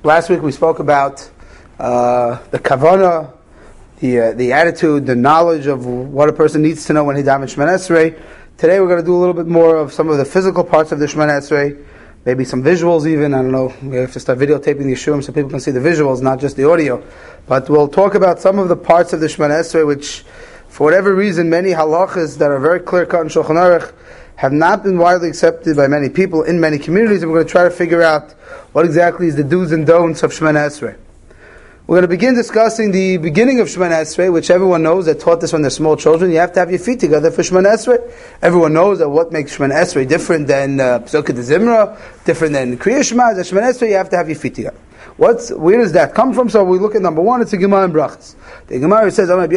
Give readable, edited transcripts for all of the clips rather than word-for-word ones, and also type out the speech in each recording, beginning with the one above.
Last week we spoke about the kavanah, the attitude, the knowledge of what a person needs to know when he daven Shemana Esrei. Today we're going to do a little bit more of some of the physical parts of the Shemana Esrei, maybe some visuals even. I don't know, we have to start videotaping the Yishurim so people can see the visuals, not just the audio. But we'll talk about some of the parts of the Shemana Esrei which, for whatever reason, many halachas that are very clear-cut in Shulchan Aruch have not been widely accepted by many people in many communities, and we're going to try to figure out what exactly is the do's and don'ts of Shemana Esrei. We're going to begin discussing the beginning of Shemana Esrei, which everyone knows. They taught this when they're small children. You have to have your feet together for Shemana Esrei. Everyone knows that what makes Shemana Esrei different than Pesukei de Zimra, different than Kriyas Shema. That Shemana Esrei, you have to have your feet together. Where does that come from? So we look at number one. It's a Gemara in Brachas. The Gemara says, Rabbi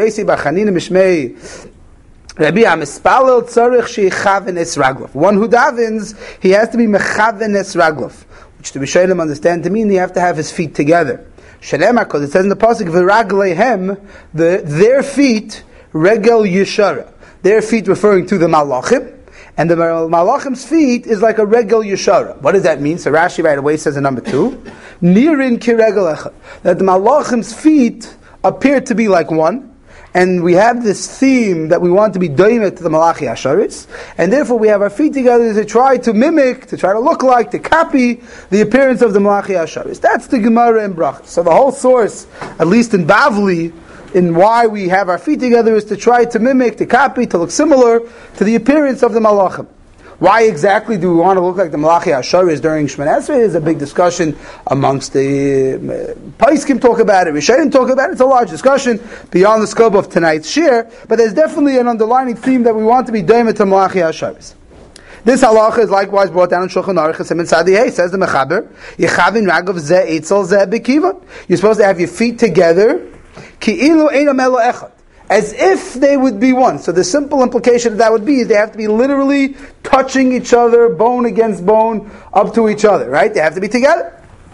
HaMispalel tzarich sheyichaven es raglav. One who davens, he has to be mechaven es raglav, which to be Rishonim understand to mean he have to have his feet together. Shalema, because it says in the pasuk, v'ragleihem, their feet, regel yeshara. Their feet referring to the malachim, and the malachim's feet is like a regel yeshara. What does that mean? So Rashi right away says in number 2, nirin ki regel echad, that the malachim's feet appear to be like one. And we have this theme that we want to be doimet to the Malachi Asharis, and therefore we have our feet together to try to mimic, to try to look like, to copy the appearance of the Malachi Asharis. That's the Gemara in Brachas. So the whole source, at least in Bavli, in why we have our feet together is to try to mimic, to copy, to look similar to the appearance of the Malachim. Why exactly do we want to look like the Malachi Asharis during Shemana Esrei? There's a big discussion amongst the Paiskim talk about it, Rishonim talk about it. It's a large discussion beyond the scope of tonight's shir, but there's definitely an underlining theme that we want to be doimet to Malachi Asharis. This halacha is likewise brought down in Shulchan Aruch Siman Sadiyeh. Says the Mechaber, Yechavin ragav zeh eitzel zeh b'kivon. You're supposed to have your feet together, ki'ilu einam elo echad, as if they would be one. So the simple implication of that would be is they have to be literally touching each other, bone against bone, up to each other, right? They have to be together.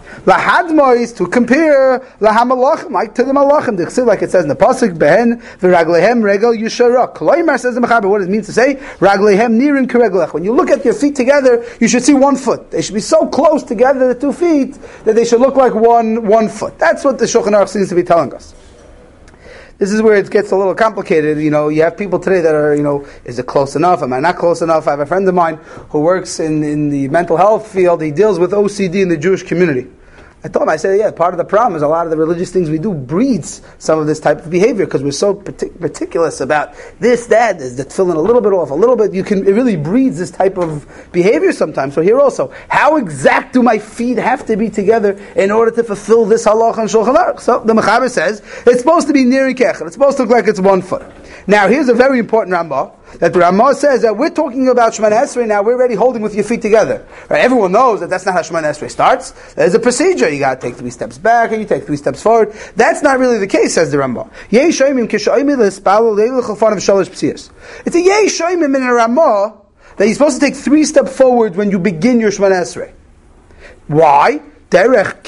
Lahadma is to compare lahamalachim, like to the malachim. Like it says in the pasuk, behen v'raglehem regel yishara. Kloimar, says the Mechaber, what it means to say, raglehem nirin kereglech. When you look at your feet together, you should see one foot. They should be so close together, the 2 feet, that they should look like one foot. That's what the Shulchan Aruch seems to be telling us. This is where it gets a little complicated. You have people today that are, is it close enough? Am I not close enough? I have a friend of mine who works in the mental health field. He deals with OCD in the Jewish community. I told him, I said, part of the problem is a lot of the religious things we do breeds some of this type of behavior because we're so meticulous about this, that, is the tefillin a little bit off, a little bit. It really breeds this type of behavior sometimes. So here also, how exact do my feet have to be together in order to fulfill this halacha and Shulchan Aruch? So the Mechaber says, it's supposed to be niri kechad. It's supposed to look like it's 1 foot. Now here's a very important Ramah, that the Ramah says that we're talking about Shemana Esrei now, we're already holding with your feet together. Right? Everyone knows that that's not how Shemana Esrei starts. There's a procedure. You got to take 3 steps back and you take 3 steps forward. That's not really the case, says the Ramah. It's a yei shoymim in a Ramah that you're supposed to take 3 steps forward when you begin your Shemana Esrei. Why? When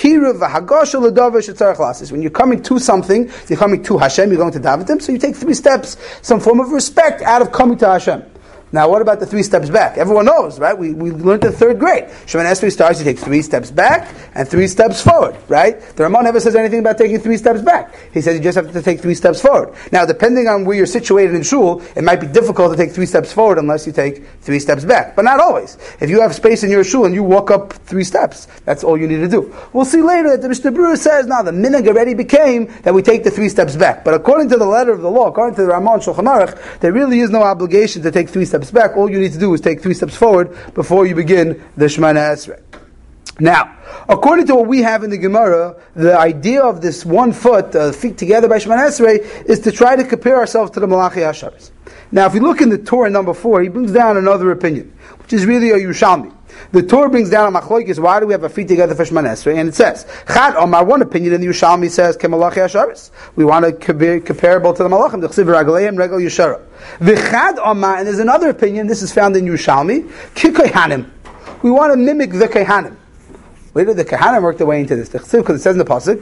you're coming to something, you're coming to Hashem, you're going to daven Him, so you take 3 steps, some form of respect out of coming to Hashem. Now, what about the 3 steps back? Everyone knows, right? We learned in 3rd grade. Shemana Esrei starts, you take 3 steps back and 3 steps forward, right? The Ramah never says anything about taking 3 steps back. He says you just have to take 3 steps forward. Now, depending on where you're situated in shul, it might be difficult to take 3 steps forward unless you take 3 steps back. But not always. If you have space in your shul and you walk up 3 steps, that's all you need to do. We'll see later that the Mishnah Berurah says, now the minhag already became that we take the 3 steps back. But according to the letter of the law, according to the Ramah and Shulchan Aruch, there really is no obligation to take 3 steps back. All you need to do is take 3 steps forward before you begin the Shemana Esrei. Now, according to what we have in the Gemara, the idea of this 1 foot, feet together by Shemana Esrei, is to try to compare ourselves to the Malachi Asharis. Now, if you look in the Torah number 4, he brings down another opinion, which is really a Yerushalmi. The Torah brings down a machlokes, why do we have our feet together for Shemana Esrei? And it says, Chad Omar, one opinion in the Yerushalmi says, Kemalachi Asharis. We want to be comparable to the Malachim, the Chsiv Ragaleim, Regel Yeshara. V'chad Omar, and there's another opinion, this is found in Yerushalmi, Kikohanim. We want to mimic the Kehanim. Where did the Kehanim work their way into this? Because it says in the pasuk,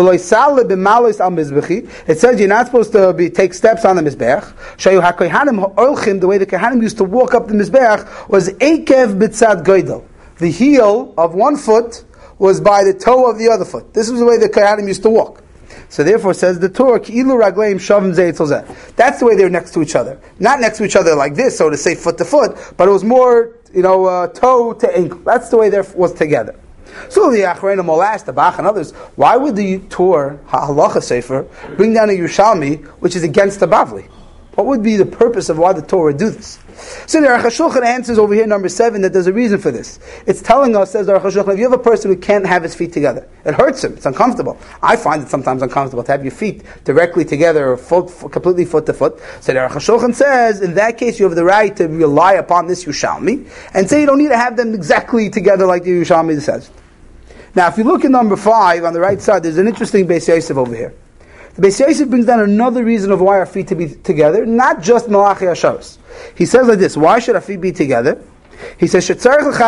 it says you're not supposed to take steps on the Mizbeach. The way the Kehanim used to walk up the Mizbeach was Ekev B'tzad Goydel. The heel of 1 foot was by the toe of the other foot. This was the way the Kohanim used to walk. So therefore, says the Torah, Ki'ilu ragleim shavim zeh etzel zeh. That's the way they were next to each other. Not next to each other like this, so to say foot to foot, but it was more, toe to ankle. That's the way they was together. So the Achreinim will ask, the Bach and others, why would the Torah, HaHalacha Sefer, bring down a Yerushalmi, which is against the Bavli? What would be the purpose of why the Torah would do this? So the Aruch HaShulchan answers over here, number 7, that there's a reason for this. It's telling us, says the Aruch HaShulchan, if you have a person who can't have his feet together, it hurts him, it's uncomfortable. I find it sometimes uncomfortable to have your feet directly together, or completely foot to foot. So the Aruch HaShulchan says, in that case you have the right to rely upon this Yerushalmi, and say you don't need to have them exactly together like the Yerushalmi says. Now if you look at number 5, on the right side, there's an interesting Beis Yosef over here. The Beis Yosef brings down another reason of why our feet to be together, not just Malachi Hasharos. He says like this, why should our feet be together? He says, since we want to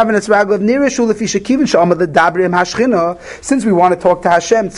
talk to Hashem,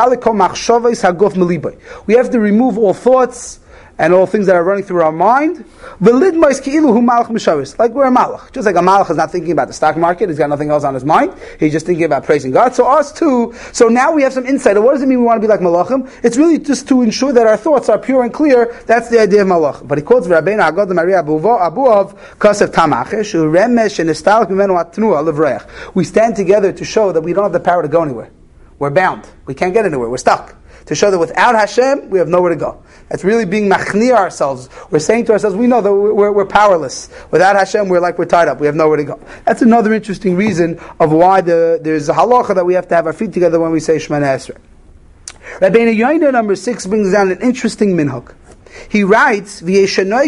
we have to remove all thoughts and all things that are running through our mind. Like we're a malach. Just like a malach is not thinking about the stock market, he's got nothing else on his mind, he's just thinking about praising God. So us too, so now we have some insight. What does it mean we want to be like malachim? It's really just to ensure that our thoughts are pure and clear. That's the idea of malach. But he quotes Rabbeinu Agad Maria Abuov, Kasev Tamachesh, Remesh and Estalek Mimenu Atnua Levrech. We stand together to show that we don't have the power to go anywhere. We're bound. We can't get anywhere. We're stuck. To show that without Hashem, we have nowhere to go. That's really being machniah ourselves. We're saying to ourselves, we know that we're powerless. Without Hashem, we're tied up. We have nowhere to go. That's another interesting reason of why there's a halacha that we have to have our feet together when we say Shemana Esrei. Rabbeinu Yoina, number 6, brings down an interesting minhag. He writes, there used to be a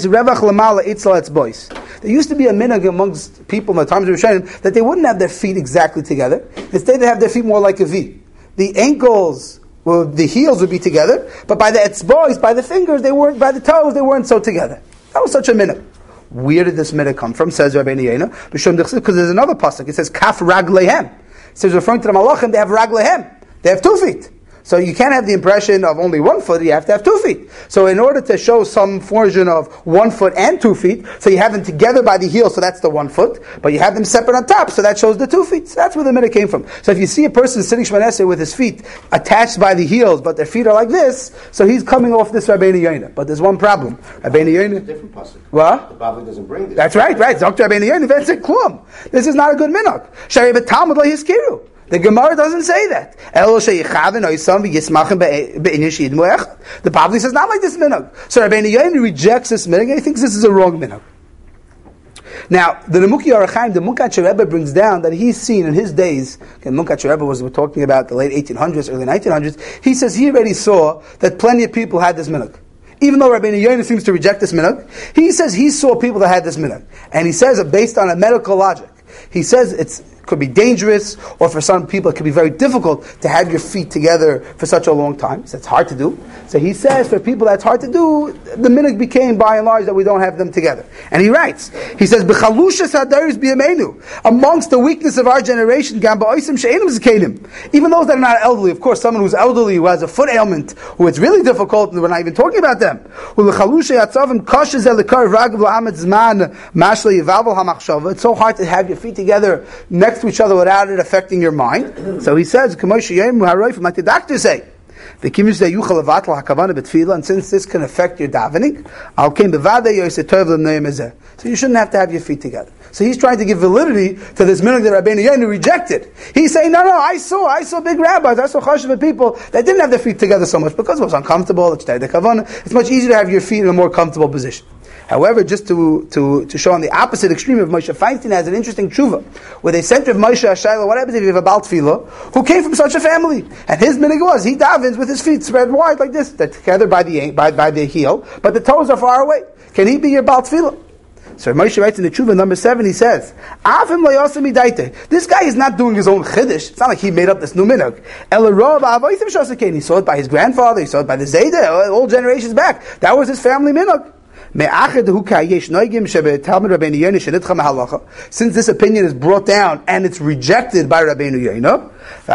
minhag amongst people in the times of Rishonim that they wouldn't have their feet exactly together. Instead, they have their feet more like a V. The ankles, the heels would be together, but by the etzbois, by the fingers, by the toes, they weren't so together. That was such a minhag. Where did this minhag come from? Says Rabbeinu Yoina. Because there's another pasuk. It says kaf raglehem. It says referring to the malachim, they have raglehem. They have 2 feet. So you can't have the impression of only 1 foot, you have to have 2 feet. So in order to show some version of 1 foot and 2 feet, so you have them together by the heel, so that's the 1 foot, but you have them separate on top, so that shows the 2 feet. So that's where the minhag came from. So if you see a person sitting Shemana Esrei with his feet attached by the heels, but their feet are like this, so he's coming off this Rabbeinu Yoina. But there's one problem. Rabbeinu Yoina... different pasuk. What? The Bible doesn't bring this. That's right. Dr. Rabbeinu Yoina, that's it, klum. This is not a good minhag. Shari b'talmud lo yiskiru. The Gemara doesn't say that. The Bavli says not like this minhag. So Rabbeinu Yoina rejects this minhag and he thinks this is a wrong minhag. Now, the Nemuki Arachaim, the Munkach Rebbe brings down that he's seen in his days, and Munkach Rebbe we're talking about the late 1800s, early 1900s, he says he already saw that plenty of people had this minhag. Even though Rabbeinu Yoina seems to reject this minhag, he says he saw people that had this minhag. And he says it based on a medical logic. He says it could be dangerous, or for some people it could be very difficult to have your feet together for such a long time. So it's hard to do. So he says for people that's hard to do, the minhag became by and large that we don't have them together. And he writes, he says, "B'chalushas hadaris b'yameinu," amongst the weakness of our generation, gam ba'osim she'enim zkenim. Even those that are not elderly, of course, someone who's elderly who has a foot ailment, who it's really difficult, and we're not even talking about them. It's so hard to have your feet together next to each other without it affecting your mind. So he says, like the doctors say, and since this can affect your davening, so you shouldn't have to have your feet together. So he's trying to give validity to this minhag that Rabbeinu Yoina rejected. He's saying, no, I saw big rabbis, I saw chashuv people that didn't have their feet together so much because it was uncomfortable. It's much easier to have your feet in a more comfortable position. However, just to show on the opposite extreme of Moshe Feinstein has an interesting tshuva, where they sent Rav Moshe Ashayla, what happens if you have a Baal Tefillah, who came from such a family? And his minhag was, he davens with his feet spread wide like this, they're together by the heel, but the toes are far away. Can he be your Baal Tefillah? So Moshe writes in the tshuva number 7, he says, this guy is not doing his own chiddush. It's not like he made up this new minhag. He saw it by his grandfather, he saw it by the Zayda, all generations back. That was his family minhag. Since this opinion is brought down and it's rejected by Rabbeinu Yoina,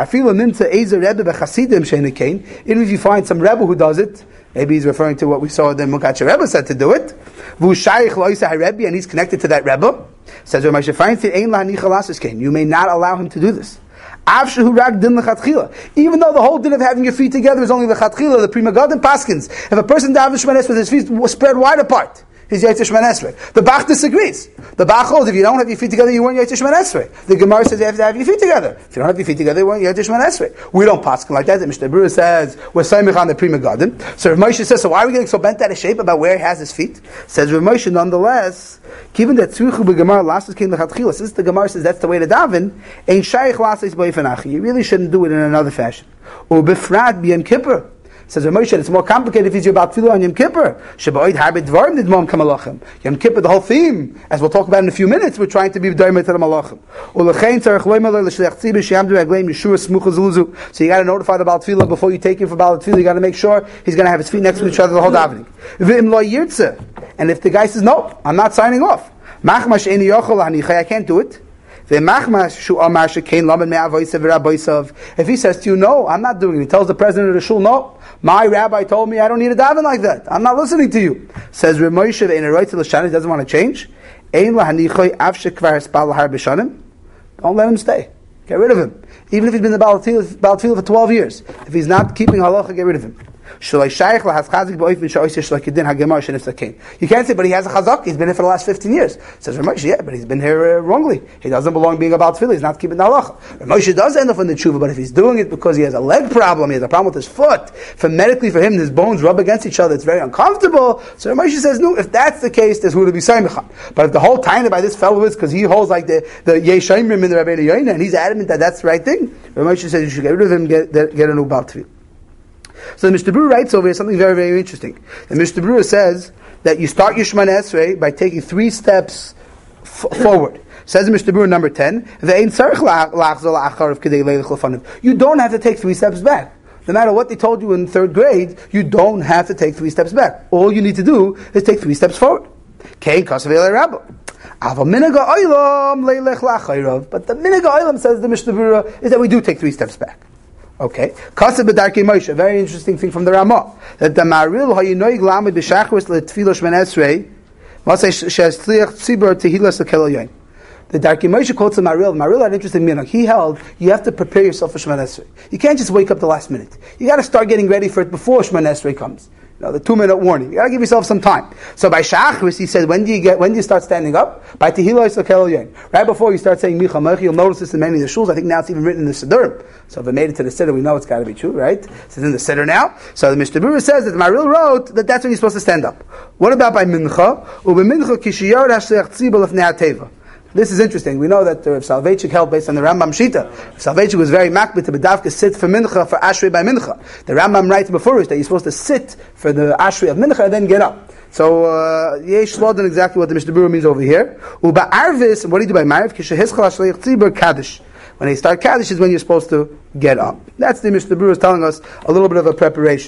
even if you find some Rebbe who does it, maybe he's referring to what we saw the Munkach Rebbe said to do it, and he's connected to that Rebbe, says Moshe Feinstein, you may not allow him to do this. Even though the whole din of having your feet together is only the chatchila, the Pri Megadim paskins. If a person davens Shemana Esrei with his feet spread wide apart, he's Yaitz Shemana Esrei. The Bach disagrees. The Bach holds if you don't have your feet together, you weren't Yaitz Shemana Esrei. The Gemara says you have to have your feet together. If you don't have your feet together, you weren't Yaitz Shemana Esrei. We don't paskin like that. The Mishnah Berurah says we're Saimich on the Pri Megadim. So Rav Moshe says, so why are we getting so bent out of shape about where he has his feet? Says Rav Moshe, nonetheless, given that Tzruchu b'Gemara lasses came lechatchila, since the Gemara says that's the way to daven, ain't shaykh lasses b'ifanachi. You really shouldn't do it in another fashion. Or b'frat b'Yom Kippur. Says Rav Moshe, it's more complicated if he's about tefillah on Yom Kippur. Sheba'oid harbid dvarim nidmom kamalachim. Yom Kippur, the whole theme, as we'll talk about in a few minutes, we're trying to be dvarim to the malachim. Ulechein tzarech loimer l'shlech tzibah she'amdu agleim yeshua smucha zuluzu. So you got to notify the Baal Tefillah before you take him for Baal Tefillah. You got to make sure he's going to have his feet next to each other the whole davening. V'im lo yirtze. And if the guy says no, I'm not signing off. Machmash eni yochel hanichai, I can't do it. If he says to you, no, I'm not doing it. He tells the president of the shul, no, my rabbi told me I don't need to daven like that. I'm not listening to you. Says Rav Moshe, he doesn't want to change. Don't let him stay. Get rid of him. Even if he's been the Baal Tefillah for 12 years. If he's not keeping halacha, get rid of him. You can't say, but he has a chazak. He's been here for the last 15 years. Says Rav Moshe, yeah, but he's been here wrongly. He doesn't belong being about tefillah. He's not keeping the halacha. Rav Moshe does end up in the tshuva, but if he's doing it because he has a leg problem, he has a problem with his foot, medically for him, his bones rub against each other, it's very uncomfortable. So Rav Moshe says, no, if that's the case, there's who to be saimichan. But if the whole time by this fellow is because he holds like the Yeshayimrim in the Rabbeinu Yoina, and he's adamant that that's the right thing, Rav Moshe says you should get rid of him, get a new Baal Tefillah. So the Mishnah Berurah writes over here something very, very interesting. The Mishnah Berurah says that you start your Shemana Esrei by taking 3 steps forward. Says the Mishnah Berurah number 10, you don't have to take 3 steps back. No matter what they told you in 3rd grade, you don't have to take 3 steps back. All you need to do is take 3 steps forward. But the minhag ha'olam, says the Mishnah Berurah, is that we do take 3 steps back. Okay. Kasav b'darkei Moshe, a very interesting thing from the Ramah, that the Maril ha'yinoig lamed b'shachris l'tefillah Shemana Esrei, masay she'atzliach tzibur tehilas l'kel yoyin. The Darkei Moshe quotes the Maril. Maril had an interesting minhag. He held you have to prepare yourself for Shemana Esrei. You can't just wake up the last minute. You got to start getting ready for it before Shemana Esrei comes. The 2-minute warning. You got to give yourself some time. So by Shachris, he said, when do you start standing up? By Tehillah Yisrael Yoyin. Right before you start saying Micha Mechi, you'll notice this in many of the shuls. I think now it's even written in the Siddurim. So if it made it to the Siddur, we know it's got to be true, right? It's in the Siddur now. So the Mishnah Berurah says that the Maril wrote that that's when you're supposed to stand up. What about by Mincha? U'b'mincha kishiyar hashleach tzibah lefnei ha'teva. This is interesting. We know that Rav Soloveitchik held based on the Rambam Shita. Soloveitchik was very makbid to bedavka sit for mincha, for ashrei by mincha. The Rambam writes before us that you're supposed to sit for the ashrei of mincha and then get up. So yesh lodin exactly what the Mishnah Berurah means over here. Uba arvis, what do you do by marv? Kishehischal ashleich tzibur kaddish. When they start kaddish is when you're supposed to get up. That's the Mishnah Berurah is telling us a little bit of a preparation.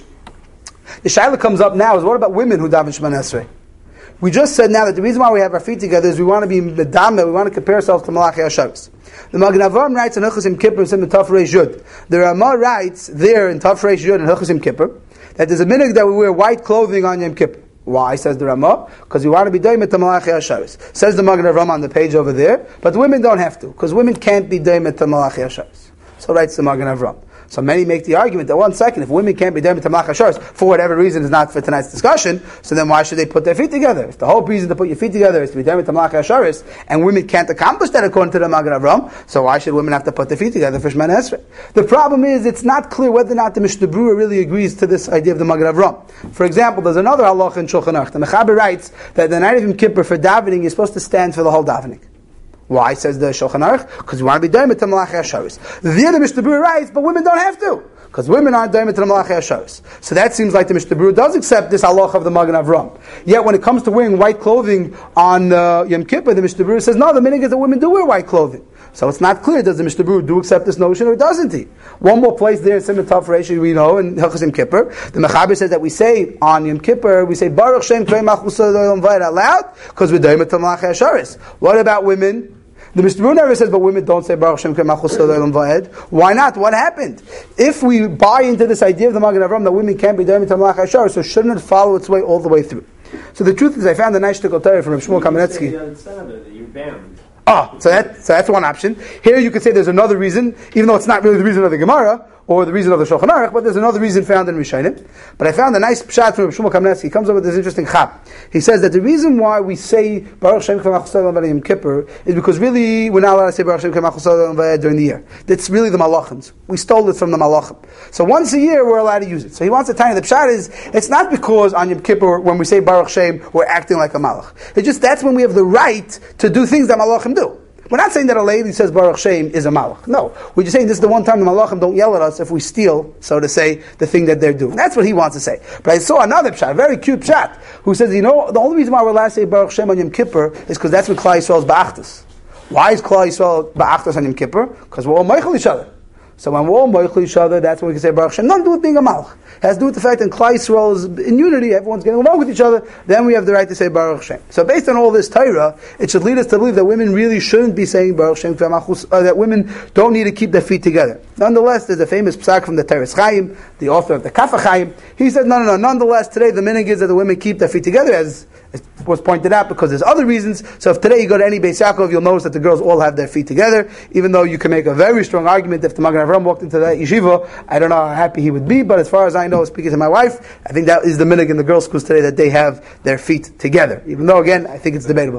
The shaila comes up now is what about women who daven Shemana Esrei? We just said now that the reason why we have our feet together is we want to be medameh, we want to compare ourselves to Malachi HaShabbos. The Magen Avraham writes in Hilchos Yom Kippur in Taf Reish Yud. The Ramah writes there in Taf Reish Yud in Hilchos Yom Kippur that there's a minhag that we wear white clothing on Yom Kippur. Why, says the Ramah? Because we want to be doimet to Malachi HaShabbos. Says the Magen Avraham on the page over there, but the women don't have to, because women can't be doimet to Malachi HaShabbos. So writes the Magen Avraham. So many make the argument that 1 second, if women can't be done to Malachi HaShabbos for whatever reason is not for tonight's discussion, so then why should they put their feet together? If the whole reason to put your feet together is to be done to Malachi HaShabbos, and women can't accomplish that according to the Magen Avraham, so why should women have to put their feet together for Shemana Esrei? The problem is it's not clear whether or not the Mishnah Berurah really agrees to this idea of the Magen Avraham. For example, there's another halacha in Shulchan Aruch. The Mechaber writes that the night of Yom Kippur for davening you're supposed to stand for the whole davening. Why, says the Shulchan Aruch? Because you want to be doimet to Malachi HaShabbos. The other Mishnah Berurah writes, but women don't have to, because women aren't doimet to Malachi HaShabbos. So that seems like the Mishnah Berurah does accept this halacha of the Magen Avraham. Yet when it comes to wearing white clothing on Yom Kippur, the Mishnah Berurah says, no, the minhag is that women do wear white clothing. So it's not clear, does the Mishnah Berurah do accept this notion or doesn't he? One more place there in Simon Taf Reish, we know, in Hilchos Yom Kippur, the Mechaber says that we say on Yom Kippur, we say, Baruch Shem Kvei Malchus Olam Vayed out loud, because we're doimet to Malachi HaShabbos. What about women? The Mishnah Berurah never says, but women don't say Baruch Shem Kvei Malchus Olam Vayed. Why not? What happened? If we buy into this idea of the Magen Avraham that women can't be doimet to Malachi HaShabbos, so shouldn't it follow its way all the way through? So the truth is, I found a nice shtickle Torah from Shmuel Kamenetsky. You're bound. So that's one option. Here you could say there's another reason, even though it's not really the reason of the Gemara or the reason of the Shulchan Aruch, but there's another reason found in Rishonim. But I found a nice pshat from Shmuel Kamnetzki. He comes up with this interesting chap. He says that the reason why we say Baruch Shem K'mach Chosel Yom Kippur is because really we're not allowed to say Baruch Shem K'mach Chosel during the year. That's really the Malachims. We stole it from the Malachim. So once a year we're allowed to use it. So he wants to tell you the pshat is it's not because on Yom Kippur when we say Baruch Shem we're acting like a Malach. It's just that's when we have the right to do things that Malachim do. We're not saying that a lady says Baruch Shem is a malach. No. We're just saying this is the one time the malachim don't yell at us if we steal, so to say, the thing that they're doing. That's what he wants to say. But I saw another pshat, a very cute pshat, who says, the only reason why we're allowed to say Baruch Shem on Yom Kippur is because that's when Klal Yisrael is ba'achtas. Why is Klal Yisrael ba'achtas on Yom Kippur? Because we're all meichel each other. So when we're all meichel each other, that's when we can say Baruch Shem. Nothing to do with being a malach. It has to do with the fact that Klal Yisrael is in unity, everyone's getting along with each other, then we have the right to say Baruch Shem. So based on all this Torah, it should lead us to believe that women really shouldn't be saying Baruch Shem, that women don't need to keep their feet together. Nonetheless, there's a famous psak from the Teres Chaim, the author of the Kaf HaChaim. He said, no. Nonetheless, today the minhag is that the women keep their feet together, as it was pointed out, because there's other reasons. So if today you go to any Beis Yaakov, you'll notice that the girls all have their feet together, even though you can make a very strong argument if the Magen Avraham walked into that yeshiva, I don't know how happy he would be, but as far as I know, speaking to my wife, I think that is the minhag in the girls' schools today, that they have their feet together. Even though, again, I think it's debatable.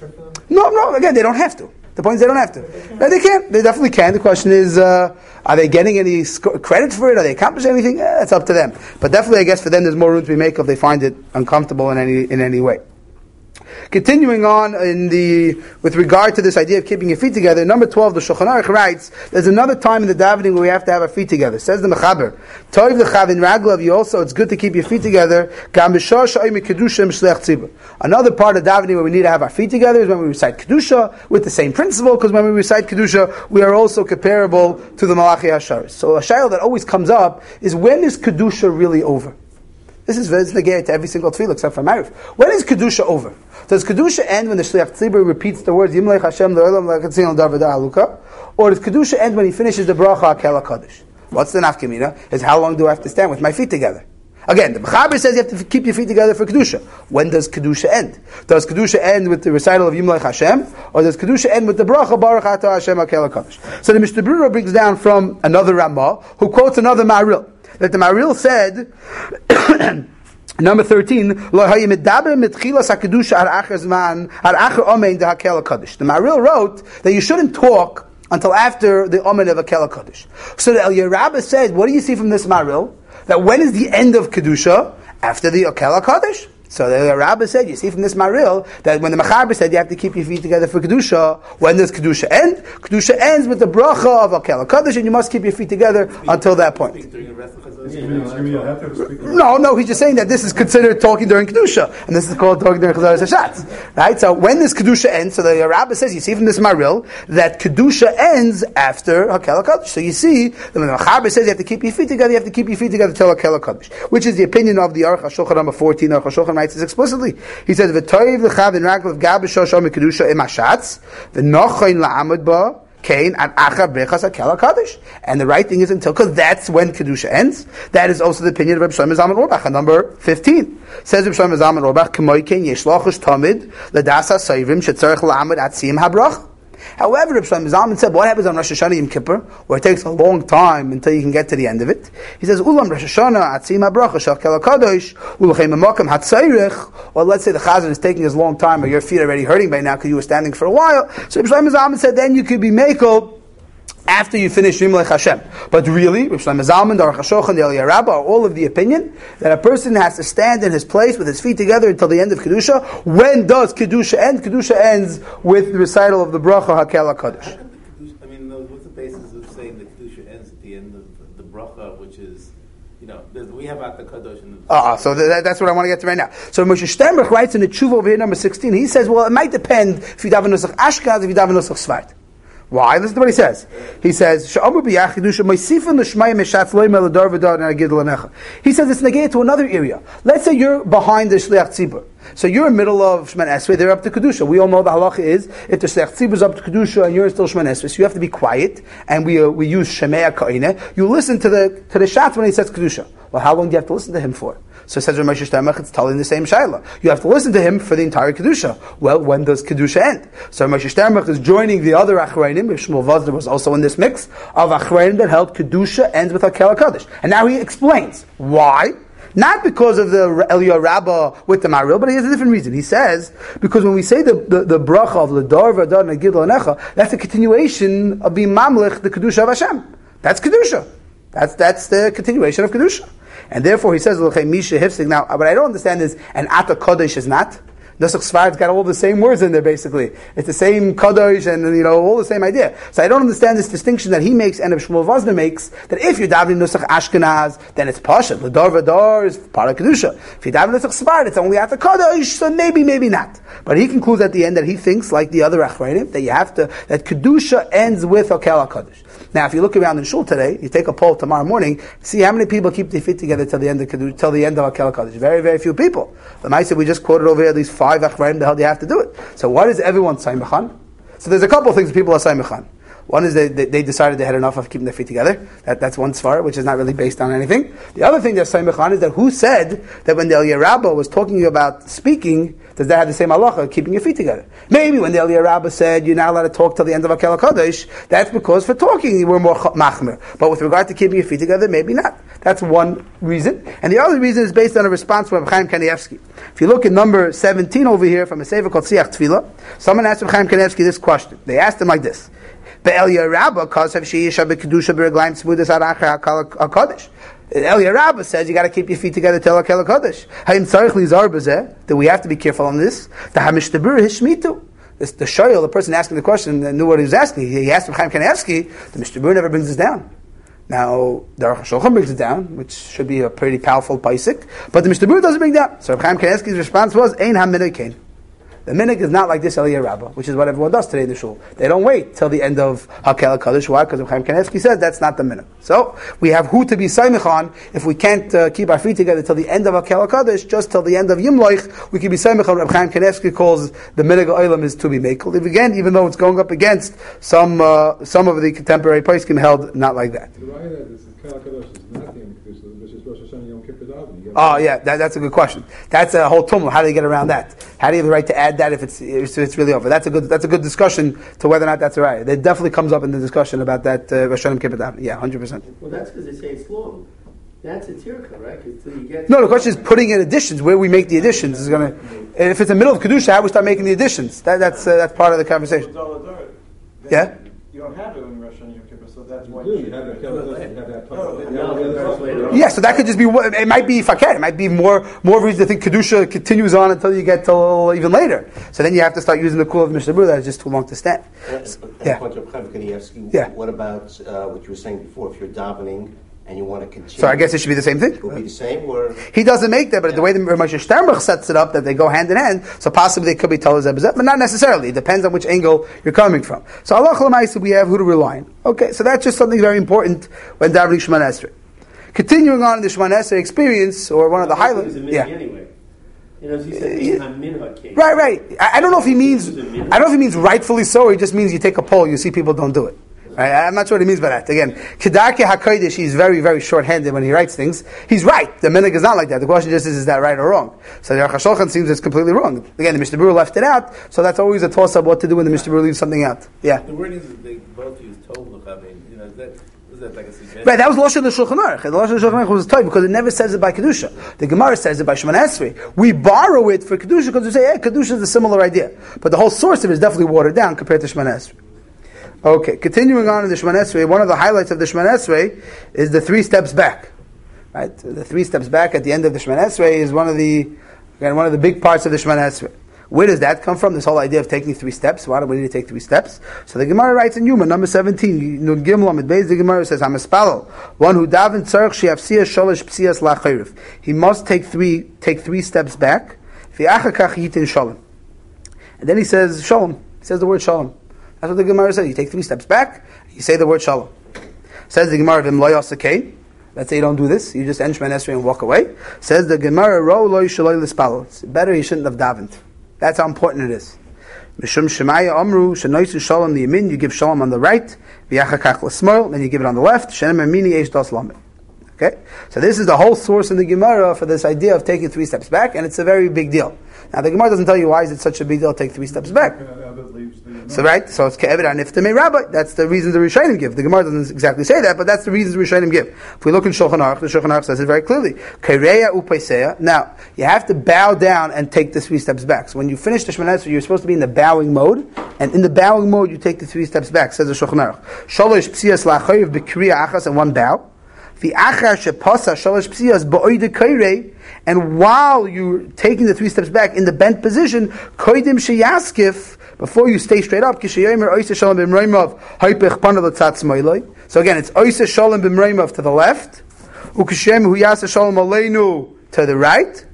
No, again, they don't have to. The point is they don't have to. No, they can. They definitely can. The question is, are they getting any credit for it? Are they accomplishing anything? It's up to them. But definitely, I guess for them, there's more room to be made if they find it uncomfortable in any way. Continuing on with regard to this idea of keeping your feet together, number 12, the Shulchan Aruch writes, there's another time in the davening where we have to have our feet together. Says the Mechaber, Toiv l'chavin raglav, you also, it's good to keep your feet together. Gam b'shah sha'im kedusha m'shleach tzibur. Another part of davening where we need to have our feet together is when we recite kedusha, with the same principle, because when we recite kedusha, we are also comparable to the Malachi Hasharis. So a shayla that always comes up is, when is kedusha really over? This is very negated to every single tefillah except for Ma'ariv. When is Kedusha over? Does Kedusha end when the Shliach Tzibur repeats the words Yimleich Hashem L'olam L'Katzin L'David Aluka? Or does Kedusha end when he finishes the bracha Hakel HaKadosh? What's the nafkamina? Is how long do I have to stand with my feet together? Again, the Mechaber says you have to keep your feet together for Kedusha. When does Kedusha end? Does Kedusha end with the recital of Yimleich Hashem? Or does Kedusha end with the bracha Baruch Atah Hashem Hakel HaKadosh? So the Mishnah Berurah brings down from another Ramah, who quotes another Ma'aril, that the Ma'aril said, number 13, the Ma'aril wrote that you shouldn't talk until after the Omen of Hakel HaKadosh. So the Eliyah Rabbah said, what do you see from this Ma'aril? That when is the end of Kedusha? After the Hakel HaKadosh. So the Rabbah said, you see from this Maril, that when the Mechaber said you have to keep your feet together for Kedusha, when does Kedusha end? Kedusha ends with the bracha of Hakel HaKadosh, and you must keep your feet together until that point. No, he's just saying that this is considered talking during Kedusha, and this is called talking during Chazar Hashatz. Right? So when does Kedusha end? So the Rabbah says, you see from this Maril, that Kedusha ends after Hakel HaKadosh. So you see, that when the Mechaber says you have to keep your feet together, you have to keep your feet together till Hakel HaKadosh, which is the opinion of the Aruch HaShulchan number 14, Aruch HaShulchan writes this explicitly. He says, "V'toiv l'chavin raglav gab b'shosham kedusha imashatz v'nochayin la'amud ba kain ad achar brechas Hakel HaKadosh." And the right thing is until, because that's when kedusha ends. That is also the opinion of Reb Shlomo Zalman Auerbach, number 15. Says Reb Shlomo Zalman Auerbach, "K'moy kain yeshlochish tamid l'dasa sayrim shetzarich la'amud atzim habrach." However, Reb Shlomo Zalman said, what happens on Rosh Hashanah Yom Kippur, where it takes a long time until you can get to the end of it? He says, Ulam Rosh Hashanah atzim habracha shel Hakel HaKadosh ulchem ha'makam hatzayrich. Or let's say the chazan is taking his long time, or your feet are already hurting by now because you were standing for a while. So Reb Shlomo Zalman said, then you could be mekel after you finish Yimleich Hashem. But really, Reb Shlomo Zalman, the Aruch HaShulchan, the Eliyah Rabbah are all of the opinion that a person has to stand in his place with his feet together until the end of Kedusha. When does Kedusha end? Kedusha ends with the recital of the bracha Hakel HaKadosh. I mean, what's the basis of saying that Kedusha ends at the end of the bracha, which is, we have at the Kadosh. So that's what I want to get to right now. So Moshe Sternberg writes in the Tshuva over here, number 16, he says, well, it might depend if you daven Nusach Ashkenaz, if you daven Nusach Svart. Why? Listen to what he says. He says, He says it's negated to another area. Let's say you're behind the Shliach Tzibur. So you're in the middle of Shemon Esrei, they're up to Kedusha. We all know the halacha is, if the Shliach Tzibur is up to Kedusha and you're still Shemon Esrei, so you have to be quiet, and we use Shemea Ka'ineh. You listen to the Shat when he says Kedusha. Well, how long do you have to listen to him for? So it says Rav Moshe Steinbach, it's telling the same Shaila. You have to listen to him for the entire Kedusha. Well, when does Kedusha end? So Rav Moshe Steinbach is joining the other Achrayim. Shmuel Vosner was also in this mix of Achrayim that held Kedusha ends with Hakel HaKadosh. And now he explains why. Not because of the Eliyah Rabbah with the Maril, but he has a different reason. He says, because when we say the bracha of L'dor v'adar nagid l'necha, that's a continuation of being mamlech, the Kedusha of Hashem. That's Kedusha. That's the continuation of Kedusha. And therefore he says, Misha Hifsik. Now, what I don't understand is, and Ata Kodesh is not. Nusach Sfarad's got all the same words in there, basically. It's the same Kadosh and, all the same idea. So I don't understand this distinction that he makes and Shmuel Vosner makes, that if you're davening Nusach Ashkenaz, then it's Pashat. L'dor v'adar is part of Kedusha. If you're davening Nusach Sfarad, it's only after Kadosh, so maybe not. But he concludes at the end that he thinks, like the other Achrayim, that Kedusha ends with Hakel HaKadosh. Now, if you look around in Shul today, you take a poll tomorrow morning, see how many people keep their feet together till the end of Kedusha, till the end of Hakel HaKadosh. Very, very few people. The Maisa we just quoted over here, at least 5 Achrayim, the hell do you have to do it? So what is everyone Saimachan? So there's a couple of things people are Saimachan. One is they decided they had enough of keeping their feet together. That's one svara, which is not really based on anything. The other thing that's Saimachan is that who said that when the Eliyah Rabbah was talking about speaking, does that have the same halacha, keeping your feet together? Maybe when the Eliyah Rabbah said you're not allowed to talk till the end of Hakel HaKadosh, that's because for talking you were more machmer. But with regard to keeping your feet together, maybe not. That's one reason. And the other reason is based on a response from Chaim Kanievsky. If you look at number 17 over here from a sefer called Siach Tefillah, someone asked Chaim Kanievsky this question. They asked him like this. Eliyah Rabbah Eliyah Rabbah says you got to keep your feet together till Hakel HaKadosh. Do we have to be careful on this? The Shoyal, the person asking the question, knew what he was asking. He asked Chaim Kanievsky. The Mishtabur never brings this down. Now, the Aruch HaShulchan brings it down, which should be a pretty powerful paisik, but the Mishtabur doesn't bring it down. So Chaim Kanievsky's response was, Ein ha-minhag kain. The minhag is not like this Eliyah Rabbah, which is what everyone does today in the shul. They don't wait till the end of Hakel HaKadosh. Why? Because Chaim Kanievsky says that's not the minhag. So we have who to be saimich on if we can't keep our feet together till the end of Hakel HaKadosh, just till the end of Yimloich, we can be saimich on. Chaim Kanievsky calls the minhag olam is to be makel. Again, even though it's going up against some of the contemporary poskim held not like that. Oh yeah, that's a good question. That's a whole tumult. How do you get around that? How do you have the right to add that if it's really over? That's a good discussion to whether or not that's right. It definitely comes up in the discussion about that Rosh Hashanah Kippur Davening. Yeah, 100%. Well, that's because they say it's long. That's a tirka, right? You get no, the question is putting in additions. Where we make the additions is going to. If it's the middle of kedusha, how we start making the additions? That's part of the conversation. Yeah. You don't have it in Rosh Hashanah Yom Kippur, so that's why you have that. Yeah, so that could just be. It might be fakir. It might be more reason to think kedusha continues on until you get till even later. So then you have to start using the kul of Mishnah Berurah that is just too long to stand. Yeah. What about what you were saying before? If you're davening and you want to continue, so I guess it should be the same thing. It will be the same, or he doesn't make that, but the way the Rav Moshe Sternberg sets it up, that they go hand in hand, so possibly it could be Tolah Zebazet, but not necessarily. It depends on which angle you're coming from. So Allah L'maisa, we have who to rely on. Okay, so that's just something very important when davening Shemana Esrei. Continuing on in the Shemana Esrei experience, or one of the highlights. Yeah. Anyway. As you said, right. I don't know if he means rightfully so, or he just means you take a poll, you see people don't do it. Right? I'm not sure what he means by that. Again, Kedarke HaKodesh, he's very, very short-handed when he writes things. He's right. The minhag is not like that. The question just is that right or wrong? So the Aruch HaShulchan seems it's completely wrong. Again, the Mishnah Berurah left it out, so that's always a toss-up what to do when the Mishnah Berurah leaves something out. Yeah. The wording is they both use Tov L'chavim. Was that like a suggestion? Right, that was Lashon the Shulchan Aruch. The Lashon the Shulchan Aruch was tight because it never says it by Kedusha. The Gemara says it by Shemana Esrei. We borrow it for Kedusha because we say, Kedusha is a similar idea. But the whole source of it is definitely watered down compared to Shemana Esrei. Okay, continuing on in the Shemana Esrei, one of the highlights of the Shemana Esrei is the 3 steps back. Right, the 3 steps back at the end of the Shemana Esrei is one of the big parts of the Shemana Esrei. Where does that come from? This whole idea of taking 3 steps. Why do we need to take 3 steps? So the Gemara writes in Yuma, number 17, Nun Gimel Amid Beis, the Gemara says, Hamaspalel, one who daven tzarich she'afsiyah sholosh psiyas la'chayriv. He must take 3 steps back. V'achakach yitin shalom. And then he says shalom. He says the word shalom. That's what the Gemara says. You take 3 steps back, you say the word shalom. Says the Gemara, V'im lo yasakei. Let's say you don't do this, you just end Shemana Esrei and walk away. Says the Gemara, Ro lo yishaloi l'spalel. It's better you shouldn't have davened. That's how important it is. Mishum Shemaya Amru, Shenoisu Shalom the Yamin, you give Shalom on the right, V'yachakach l'smol, then you give it on the left, Shenem Amini Eish Das Lamed. Okay? So this is the whole source in the Gemara for this idea of taking 3 steps back, and it's a very big deal. Now the Gemara doesn't tell you why is it such a big deal to take 3 steps back. So right, so it's ke'eved anifta me rabbi. That's the reasons the Rishonim give. The Gemara doesn't exactly say that, but that's the reasons the Rishonim give. If we look in Shulchan Aruch, the Shulchan Aruch says it very clearly. Keireya upaiseya. Now you have to bow down and take the 3 steps back. So when you finish the Shemana Esrei, you're supposed to be in the bowing mode, and in the bowing mode you take the 3 steps back. Says the Shulchan Aruch. Shalosh psiyas lachayiv b'kriya achas, and 1 bow. And while you're taking the 3 steps back in the bent position, before you stay straight up, so again, it's oise shalom b'mreimov to the left, to the right,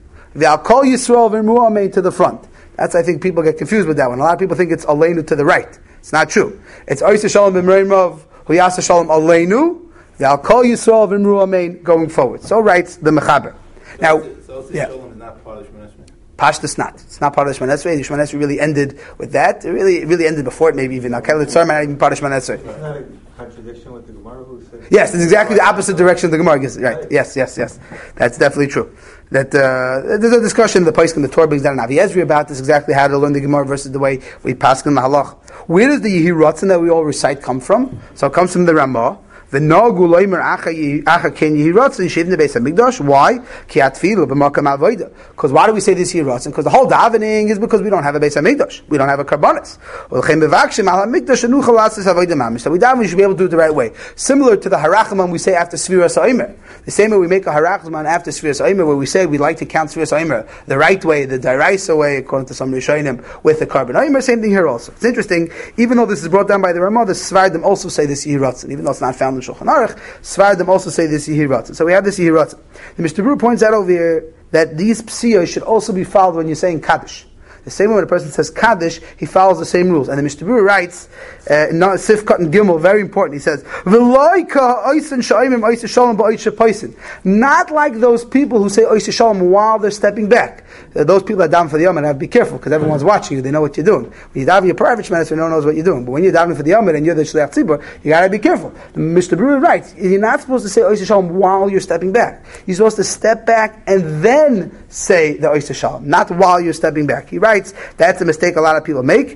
to the front. That's, I think people get confused with that one. A lot of people think it's aleinu to the right. It's not true. It's oise shalom b'mreimov, huyasa shalom aleinu, I'll call Yisrael v'imru amein going forward. So writes the Mechaber. Now, yeah. Shalom is not part of Shemana Esrei. Pashtus not. It's not part of Shemana Esrei. The Shemana Esrei really ended with that. It really ended before it, maybe even. Al-Keled Tzar might not even part of Shemana Esrei. It's not a contradiction with the Gemara who says... Yes, it's exactly the opposite direction of the Gemara gives. Right. Yes. That's definitely true. That there's a discussion in the Paiskim, the Torah brings down in Avi Ezri about this, exactly how to learn the Gemara versus the way we pass in the Halach. Where does the Yehi Ratzon that we all recite come from? So it comes from the Ramah. Why? Because why do we say this here? Because the whole davening is because we don't have a Beis Hamikdash. We don't have a karbanis. So we daven, we should be able to do it the right way. Similar to the harachman we say after Sfiras HaOmer. The same way we make a harachman after Sfiras HaOmer, where we say we like to count Sfiras HaOmer the right way, the Daraisa way, according to some Rishonim, with the carbon Omer. Same thing here also. It's interesting, even though this is brought down by the Ramah, the Svardim also say this Yehiratzin, even though it's not found in Shulchan Aruch. Svardim also say this Yehiratzin. So we have this Yehiratzin. The Mishnah Berurah points out over here that these psiyos should also be followed when you're saying Kaddish. The same way when a person says Kaddish, he follows the same rules. And the Mishnah Berurah writes, Sif Katan Gimel, very important, he says, not like those people who say Ois Shalom while they're stepping back. Those people that daven for the Yom, and have to be careful, because everyone's watching you, they know what you're doing. When you daven your private Shemana Esrei, no one knows what you're doing. But when you're davening for the Yom, and you're the Shliach Tzibur, you gotta be careful. The Mishnah Berurah writes, you're not supposed to say Ois Shalom while you're stepping back. You're supposed to step back and then say the Ois Shalom, not while you're stepping back. He writes, that's a mistake a lot of people make.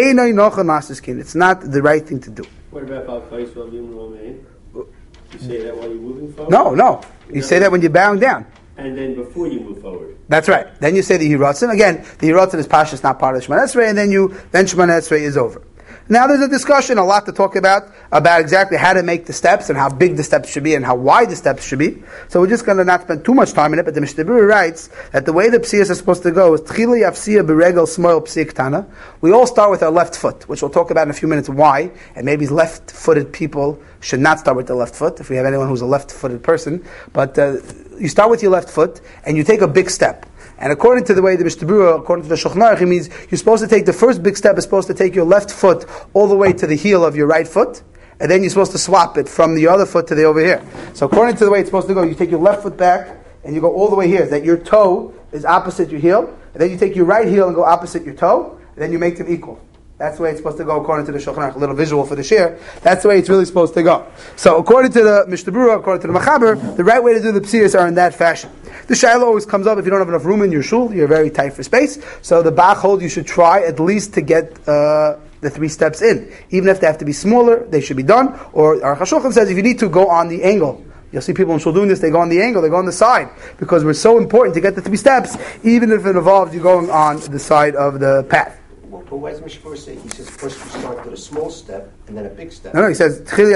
It's not the right thing to do. What about you say that while you're moving forward? No. You say that when you're bowing down. And then before you move forward. That's right. Then you say the Yehiratzin. Again, the Yehiratzin is Pashas, not part of Shemana Esrei, and then Shemana Esrei is over. Now there's a discussion, a lot to talk about exactly how to make the steps and how big the steps should be and how wide the steps should be. So we're just going to not spend too much time in it, but the Mishnah Berurah writes that the way the psiyas are supposed to go is Tchila Yafsiya B'Regel Smoil Psiya Ktana. We all start with our left foot, which we'll talk about in a few minutes why, and maybe left-footed people should not start with the left foot, if we have anyone who's a left-footed person. But you start with your left foot, and you take a big step. And according to the way the Mishnah Berurah, according to the Shulchan Aruch, it means you're supposed to take the first big step is supposed to take your left foot all the way to the heel of your right foot, and then you're supposed to swap it from the other foot to the over here. So according to the way it's supposed to go, you take your left foot back, and you go all the way here, that your toe is opposite your heel, and then you take your right heel and go opposite your toe, and then you make them equal. That's the way it's supposed to go according to the Shulchan Aruch. A little visual for the shir. That's the way it's really supposed to go. So according to the Mishnah Berurah, according to the Mechaber, the right way to do the psiyas are in that fashion. The shaila always comes up if you don't have enough room in your shul, you're very tight for space. So the Bach holds you should try at least to get the 3 steps in. Even if they have to be smaller, they should be done. Or our Aruch HaShulchan says if you need to, go on the angle. You'll see people in shul doing this, they go on the angle, they go on the side. Because it's so important to get the 3 steps, even if it involves you going on the side of the path. But why does Mishnah Berurah say? He says first you start with a small step and then a big step. No, he says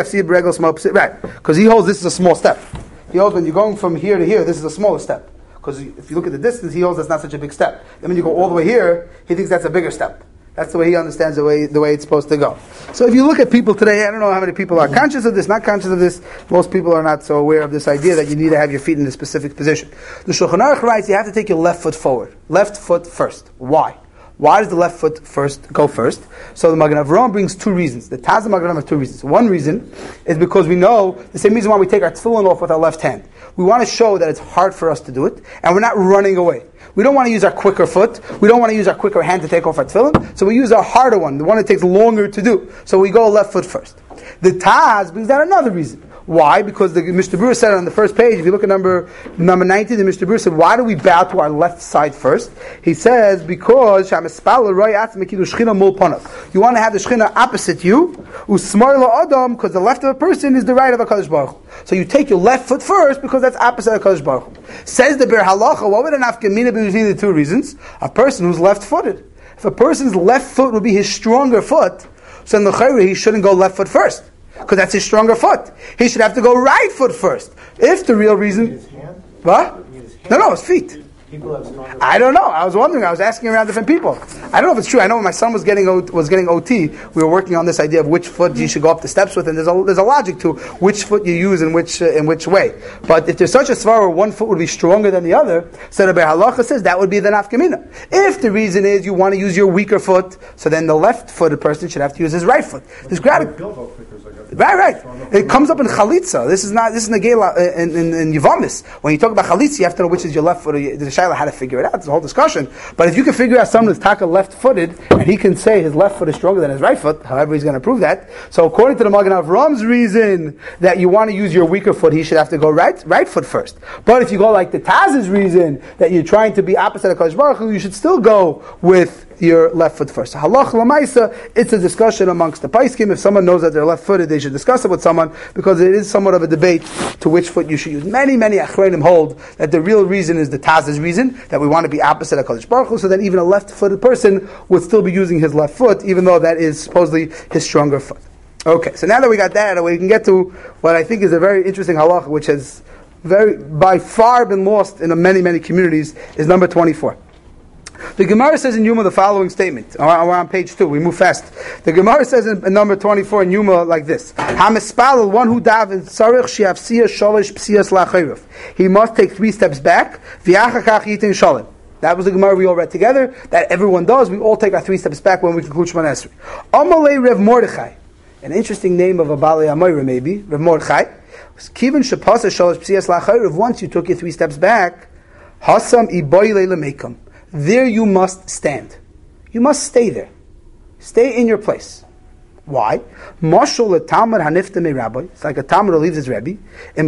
right, because he holds this is a small step. He holds when you're going from here to here, this is a smaller step. Because if you look at the distance, he holds that's not such a big step. Then when you go all the way here, he thinks that's a bigger step. That's the way he understands the way it's supposed to go. So if you look at people today, I don't know how many people are conscious of this, not conscious of this. Most people are not so aware of this idea that you need to have your feet in a specific position. The Shulchan Aruch writes you have to take your left foot forward. Left foot first. Why? Why does the left foot go first? So the Magen Avraham brings 2 reasons. The Taz of Magen Avraham has 2 reasons. One reason is because we know the same reason why we take our tefillin off with our left hand. We want to show that it's hard for us to do it, and we're not running away. We don't want to use our quicker foot. We don't want to use our quicker hand to take off our tefillin. So we use our harder one, the one that takes longer to do. So we go left foot first. The Taz brings down another reason. Why? Because the Mishnah Berurah said on the first page, if you look at number 19, the Mishnah Berurah said, why do we bow to our left side first? He says, because you want to have the Shechina opposite you, because the left of a person is the right of a Kadosh Baruch Hu. So you take your left foot first because that's opposite of Kadosh Baruch Hu. Says the Ber Halacha, what would an afkamina be between the two reasons? A person who's left-footed. If a person's left foot would be his stronger foot, so in the Chayre he shouldn't go left foot first, because that's his stronger foot. He should have to go right foot first. If the real reason... His hand? What? No, his feet. People have stronger. I don't know. I was wondering. I was asking around different people. I don't know if it's true. I know when my son was getting OT, we were working on this idea of which foot you should go up the steps with, and there's a logic to which foot you use in which way. But if there's such a svar where one foot would be stronger than the other, so the Ber Halacha says that would be the nafkamina. If the reason is you want to use your weaker foot, so then the left-footed person should have to use his right foot. There's Right. It comes up in Chalitza. This is Nagela in Yevamis. When you talk about Chalitza, you have to know which is your left foot. There's a shayla how to figure it out. It's a whole discussion. But if you can figure out someone who's taka left-footed, and he can say his left foot is stronger than his right foot, however he's going to prove that. So according to the Magen Avram's reason that you want to use your weaker foot, he should have to go right foot first. But if you go like the Taz's reason that you're trying to be opposite of Kadosh Baruch Hu, you should still go with your left foot first. So halach l'maisa, it's a discussion amongst the paiskim. If someone knows that they're left-footed, they should discuss it with someone, because it is somewhat of a debate to which foot you should use. Many achreinim hold that the real reason is the Taz's reason, that we want to be opposite of Kadosh Baruch Hu, so then even a left-footed person would still be using his left foot, even though that is supposedly his stronger foot. Okay, so now that we got that, we can get to what I think is a very interesting halach, which has by far been lost in many communities, is number 24. The Gemara says in Yuma the following statement. We're on page 2. We move fast. The Gemara says in number 24 in Yuma like this: HaMespalel, one who davens tzarich she'afsiyah sholosh psiyas la'chayrav. He must take 3 steps back. V'achakach yitin shalom. That was the Gemara we all read together. That everyone does. We all take our 3 steps back when we conclude Shemona Esrei. Amalei Rev Mordechai. An interesting name of a Balei Amoira maybe. Rev Mordechai. Kivin shepasa sholosh psiyas la'chayrav. Once you took your 3 steps back, hasam iboyle lemeikam. There you must stand. You must stay there. Stay in your place. Why? Mashal Talmud hanifta me rabbi. It's like a Talmud who leaves his Rebbe.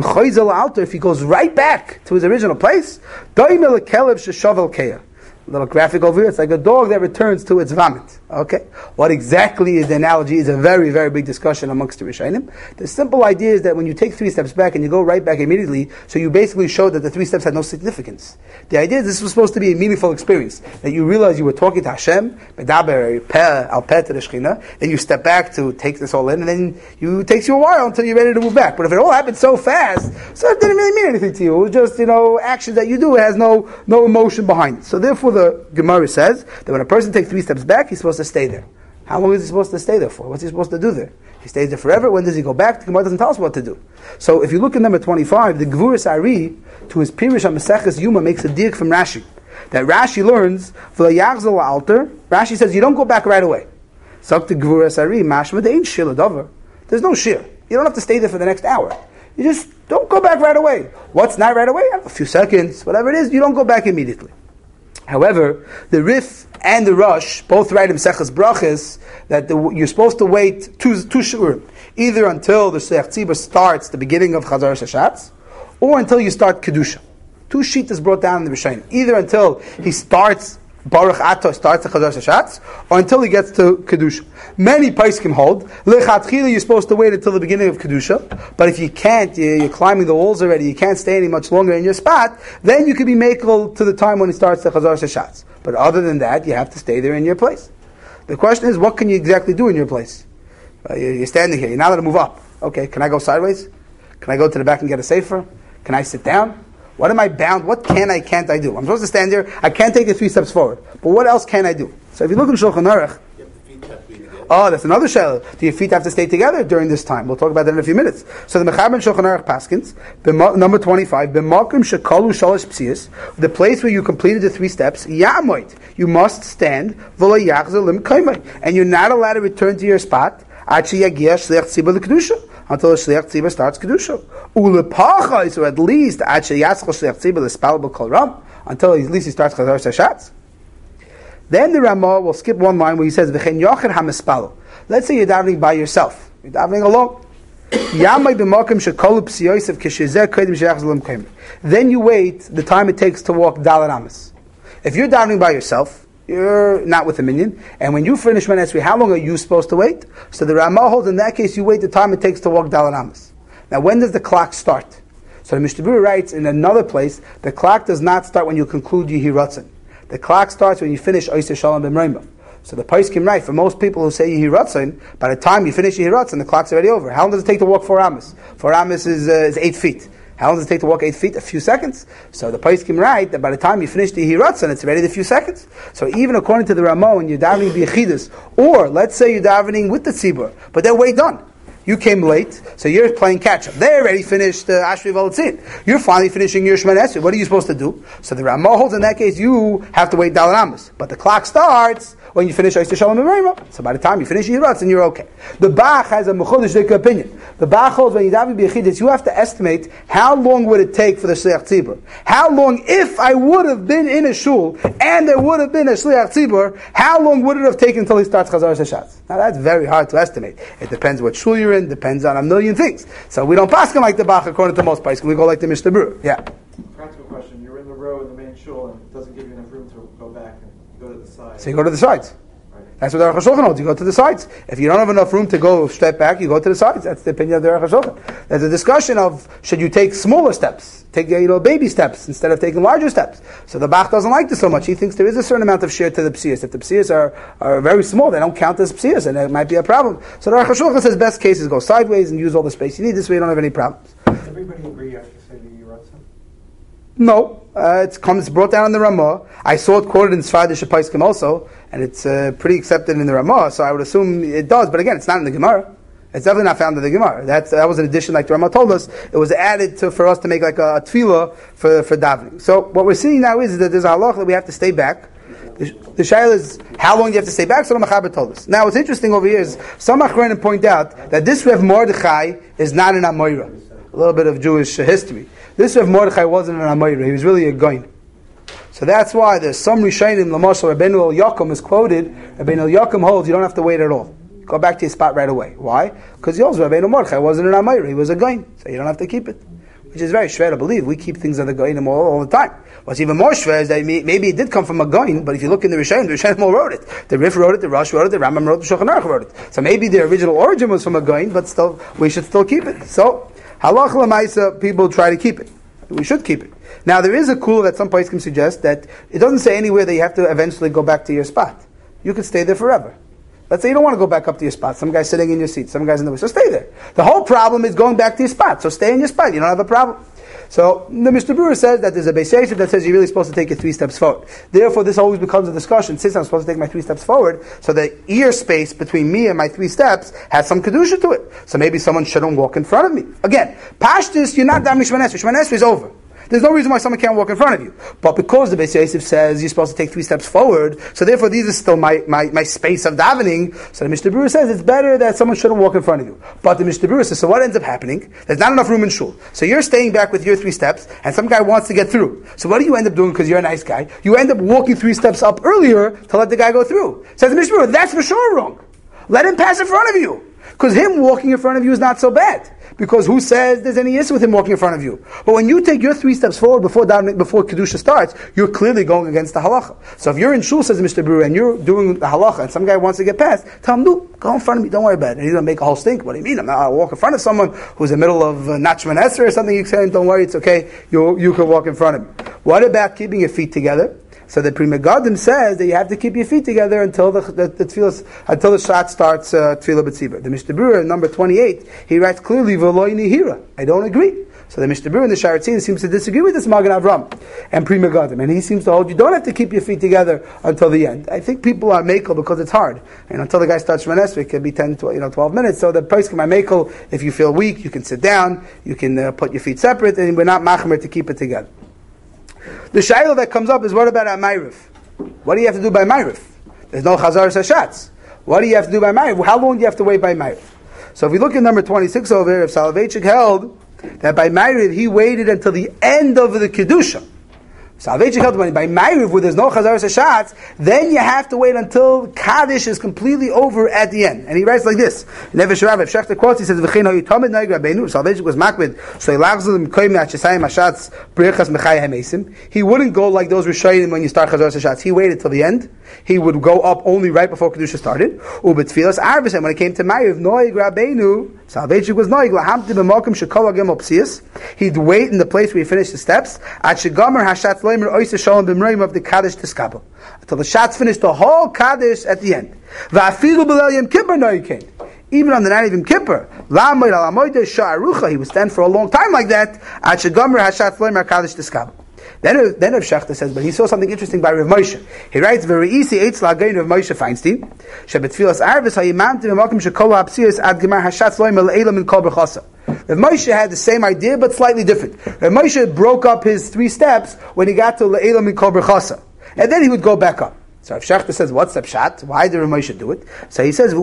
If he goes right back to his original place, daimel kelev sheshavel keya. A little graphic over here. It's like a dog that returns to its vomit. Okay? What exactly is the analogy is a very, very big discussion amongst the Rishonim. The simple idea is that when you take 3 steps back and you go right back immediately, so you basically show that the 3 steps had no significance. The idea is this was supposed to be a meaningful experience. That you realize you were talking to Hashem, medaber al peh to the Shekhinah, then you step back to take this all in, and then it takes you a while until you're ready to move back. But if it all happened so fast, so it didn't really mean anything to you. It was just, actions that you do. It has no emotion behind it. So therefore the Gemara says that when a person takes 3 steps back, he's supposed to stay there. How long is he supposed to stay there for? What's he supposed to do there? He stays there forever. When does he go back? The Gemara doesn't tell us what to do. So if you look at number 25, the Gvuras Ari, to his Pirush HaMaseches Yuma, makes a diak from Rashi. That Rashi learns, V'layachzal alter, Rashi says, you don't go back right away. Sak the Gvuras Ari, mashma de'in shir l'davar. There's no shir. You don't have to stay there for the next hour. You just don't go back right away. What's not right away? A few seconds, whatever it is, you don't go back immediately. However, the Rif and the Rush both write in Seches Brachas that you're supposed to wait two shurim, either until the Shliach Tzibur starts the beginning of Chazar Shashatz, or until you start Kedusha. 2 sheet brought down in the Rishonim. Either until he starts Baruch Ato, starts the Chazar Shashatz, or until he gets to Kedusha. Many Paiskim hold, Lechatchila you're supposed to wait until the beginning of Kedusha, but if you can't, you're climbing the walls already, you can't stay any much longer in your spot, then you can be makel to the time when he starts the Chazar Shashatz. But other than that, you have to stay there in your place. The question is, what can you exactly do in your place? You're standing here, you're not allowed to move up. Okay, can I go sideways? Can I go to the back and get a sefer? Can I sit down? What am I bound? What can't I do? I'm supposed to stand there. I can't take it 3 steps forward. But what else can I do? So if you look in Shulchan Aruch, that's another shayla. Do your feet have to stay together during this time? We'll talk about that in a few minutes. So the Mechaber Shulchan Aruch Paskins, number 25, b'makom shekalu shalosh psiyas, the place where you completed the 3 steps, yamoit, you must stand, v'lo yachzor lim kaimai, and you're not allowed to return to your spot, achi yagia shliach tzibur l'kedusha, until the Shliach Tzibur starts Kedusha. Ulepachais, or at least achi yatzchol Shliach Tzibur l'spal b'kol ram, until at least he starts Chazar Shashatz. Then the Ramah will skip one line where he says, V'chen yocher ha-mespalo. Let's say you're davening by yourself. You're davening alone. Then you wait the time it takes to walk Dalet Amas. If you're davening by yourself, you're not with a minion, and when you finish Shemona Esrei, how long are you supposed to wait? So the Ramah holds in that case you wait the time it takes to walk Dalet Amas. Now when does the clock start? So the Mishnah Berurah writes in another place, the clock does not start when you conclude Yehi Ratzon. The clock starts when you finish Oiseh Shalom B'Mreimah. So the Poskim write, for most people who say Yehi Ratzon, by the time you finish Yehi Ratzon, the clock's already over. How long does it take to walk 4 Amos? 4 Amos is 8 feet. How long does it take to walk 8 feet? A few seconds. So the Poskim write that by the time you finish the Yehi Ratzon, it's already a few seconds. So even according to the Ramah, when you're davening B'Yechidus, or let's say you're davening with the Tzibur, but they're way done. You came late, so you're playing catch-up. They already finished Ashri V'Otzin. You're finally finishing your Shemona Esrei. What are you supposed to do? So the Ramah holds in that case, you have to wait Dalet Amos. But the clock starts when you finish Oiseh Shalom B'Mreimah. So by the time you finish Yehi Ratzon, you're okay. The Bach has a Mechudesh Dika opinion. The Bach holds when you daven B'Yechidus, you have to estimate how long would it take for the Shliach Tzibur. How long, if I would have been in a shul and there would have been a Shliach Tzibur, how long would it have taken until he starts Chazar Hashatz? Now that's very hard to estimate. It depends what shul you're in, depends on a million things. So we don't pass him like the Bach according to most places. We go like the Mishnah Berurah. Yeah. Practical question. You're in the row in the main shul and it doesn't give you enough room to go back and go to the side. So you go to the sides. Right. That's what the Aruch HaShulchan holds. You go to the sides. If you don't have enough room to go step back, you go to the sides. That's the opinion of the Aruch HaShulchan. There's a discussion of should you take smaller steps, take baby steps instead of taking larger steps. So the Bach doesn't like this so much. He thinks there is a certain amount of share to the psiyas. If the psiyas are very small, they don't count as psiyas, and it might be a problem. So the Aruch HaShulchan says best case is go sideways and use all the space you need. This way you don't have any problems. Does everybody agree you have to say the Yehi Ratzon? No, it's brought down in the Ramah. I saw it quoted in Sfardish Paiskim also, and it's pretty accepted in the Ramah, so I would assume it does, but again, it's not in the Gemara. It's definitely not found in the Gemara. That was an addition, like the Ramah told us. It was added for us to make like a tefillah for davening. So what we're seeing now is that there's a halach that we have to stay back. The shayla is how long do you have to stay back? So the Mechaber told us. Now what's interesting over here is some Achronim point out that this Rev Mordechai is not an Amoira. A little bit of Jewish history. This Rev Mordechai wasn't an Amoira. He was really a Goin. So that's why there's some Rishonim, Lamashal Rabbeinu El Yakum is quoted. Rabbeinu El Yakum holds you don't have to wait at all. Go back to your spot right away. Why? Because Yos Rabbeinu Mordechai wasn't an Amoira. He was a Goin. So you don't have to keep it. Which is very schwer to believe. We keep things on the Goinim all the time. What's even more schwer is that maybe it did come from a Goin, but if you look in the Rishonim all wrote it. The Rif wrote it, the Rosh wrote it, the Rambam wrote it, the Shulchan Aruch wrote it. So maybe the original origin was from a Goin, but still, we should still keep it. So, halach l'maisa, people try to keep it. We should keep it. Now, there is a kula that some places can suggest that it doesn't say anywhere that you have to eventually go back to your spot. You could stay there forever. Let's say you don't want to go back up to your spot. Some guy's sitting in your seat, some guy's in the way. So stay there. The whole problem is going back to your spot. So stay in your spot. You don't have a problem. So the Mishnah Berurah says that there's a Beis Yosef that says you're really supposed to take it 3 steps forward. Therefore, this always becomes a discussion. Since I'm supposed to take my 3 steps forward, so the ear space between me and my 3 steps has some kedusha to it. So maybe someone shouldn't walk in front of me. Again, Pashtus, you're not davening Shemona Esrei. Shemona Esrei is over. There's no reason why someone can't walk in front of you. But because the Beis Yosef says you're supposed to take 3 steps forward, so therefore these are still my space of davening, so the Mishnah Berurah says it's better that someone shouldn't walk in front of you. But the Mishnah Berurah says, so what ends up happening? There's not enough room in shul. So you're staying back with your 3 steps, and some guy wants to get through. So what do you end up doing because you're a nice guy? You end up walking 3 steps up earlier to let the guy go through. Says the Mishnah Berurah, that's for sure wrong. Let him pass in front of you. Because him walking in front of you is not so bad. Because who says there's any issue with him walking in front of you? But when you take your 3 steps forward before Kedusha starts, you're clearly going against the halacha. So if you're in shul, says Mr. Berurah, and you're doing the halacha, and some guy wants to get past, tell him, no, go in front of me, don't worry about it. And he's going to make a whole stink. What do you mean? I'm not going to walk in front of someone who's in the middle of not Shemona Esrei or something. You say, don't worry, it's okay, you can walk in front of me. What about keeping your feet together? So the Pri Megadim says that you have to keep your feet together until the shot starts Tefillah B'Tzibur. The Mishnah Berurah, number 28, he writes clearly, V'loi nihira. I don't agree. So the Mishnah Berurah in the Sharatzin seems to disagree with this Magen Avram and Pri Megadim, and he seems to hold you don't have to keep your feet together until the end. I think people are makel because it's hard, and until the guy starts Shemona Esrei, it can be 12 minutes. So the person can makel. If you feel weak, you can sit down, you can put your feet separate, and we're not machmer to keep it together. The shayla that comes up is what about at Ma'ariv? What do you have to do by Ma'ariv? There's no Chazar Hashatz. What do you have to do by Ma'ariv? How long do you have to wait by Ma'ariv? So if we look at number 26 over here, if Soloveitchik held that by Ma'ariv he waited until the end of the Kedusha. Soloveitchik held by Ma'ariv, where there's no Chazaras Hashatz, then you have to wait until Kaddish is completely over at the end. And he writes like this. Nefesh Rav, if Shechter quotes, he says, V'chein ha'yitamid noig Rabbeinu, Soloveitchik was makbid, so he lagzul m'koyim ha'chesayim hashatz brichas mechai ha'mesim. He wouldn't go like those Rishayim when you start Chazaras Hashatz. He waited till the end. He would go up only right before Kedusha started. Ubetfilas Arvis, and when it came to Ma'ariv, noig Rabbeinu, Soloveitchik was noig, lahamti b'mokim shekol ha'gem opsias. He'd wait in the place where he finished the steps, at shegomer hashatz loimer oisa shalom b'mreim of the Kaddish tiskabel. Until the Shatz finished the whole Kaddish at the end. Va'afilu b'leil Yom Kippur noikein. Even on the night of Yom Kippur, lamoid al amoide sha'arucha, he would stand for a long time like that, at shegomer hashatz loimer Kaddish tiskabel. Then Rav Shechter says, but he saw something interesting by Rav Moshe. He writes, "V'reisi eitz la'gain Rav Moshe Feinstein, shebetfilas arvis hayimantim v'makim shekol ha'apsias ad gemar hashatz loim le'elam min kol b'chasa." Rav Moshe had the same idea, but slightly different. Rav Moshe broke up his 3 steps when he got to le'elam min kol b'chasa, and then he would go back up. So Rav Shechter says, what's the pshat? Why did Rav Moshe do it? So he says,